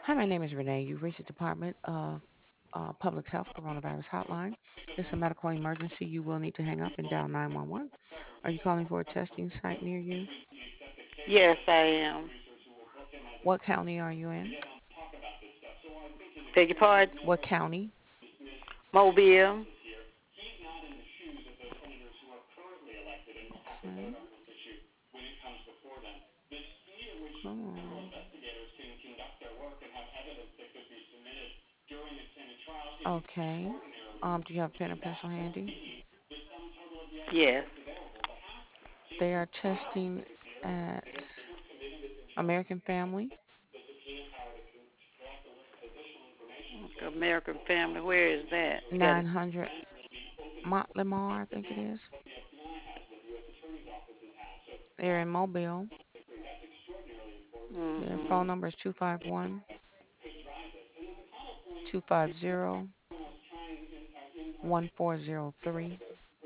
Hi, my name is Renee. You've reached the Department of Public Health Coronavirus Hotline. This is a medical emergency. You will need to hang up and dial 911. Are you calling for a testing site near you? Yes, I am. What county are you in? Beg your pardon? What county? Mobile. Okay. Cool. Okay. Do you have a pen and pencil handy? Yes. They are testing at American Family, American Family. Where is that? Got it. 900 Montlemar, I think it is. They're in Mobile. Their phone Mhm. number is 251 250 1403.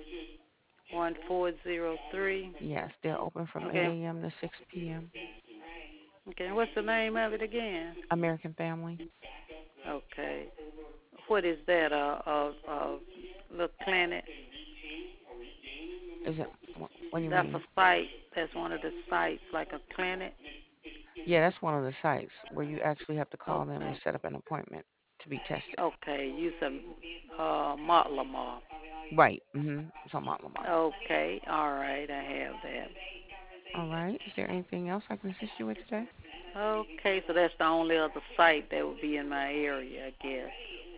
1403. Yes, they're open from 8 Okay. a.m. to 6 p.m. Okay. What's the name of it again? American Family. Okay. What is that? A little planet? Is it, what do you That's a mean? site. That's one of the sites, like a planet. Yeah, that's one of the sites where you actually have to call them and Okay. set up an appointment to be tested. Okay. You said Motlamar. Right. It's on Mount Lamar. Okay. All right. I have that. All right. Is there anything else I can assist you with today? Okay. So that's the only other site that would be in my area, I guess.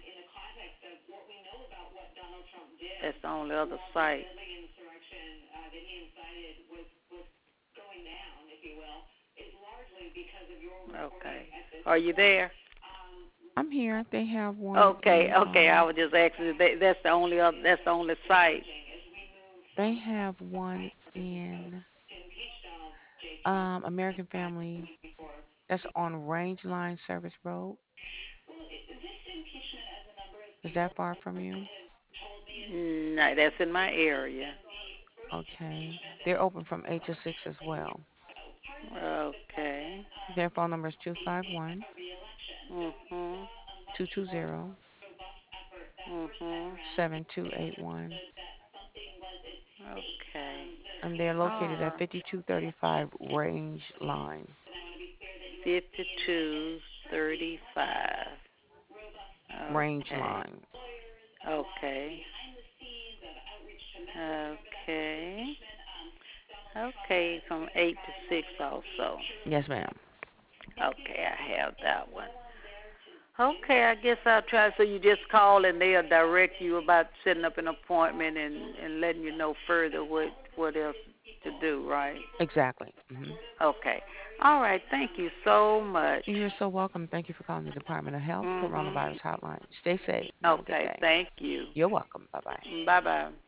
That's the only other site. Okay. Are you there? I'm here. They have one Okay. in Okay. I was just asking. That's the only other. That's the only site. they have one in American Family. That's on Rangeline Service Road. Is that far from you? No, that's in my area. Okay. They're open from 8 to 6 as well. Okay. Their phone number is 251 Mhm. 220 Mhm. 7281. Okay. And they're All located at right. 5235 Range Line. 5235. Range Okay. Line. Okay. Okay. Okay, from 8 to 6 also. Yes, ma'am. Okay, I have that one. Okay, I guess I'll try. So you just call and they'll direct you about setting up an appointment and letting you know further what else to do, right? Exactly. Okay. All right. Thank you so much. You're so welcome. Thank you for calling the Department of Health Mhm. Coronavirus Hotline. Stay safe and have a good Okay. day. Thank you. You're welcome. Bye bye. Bye bye.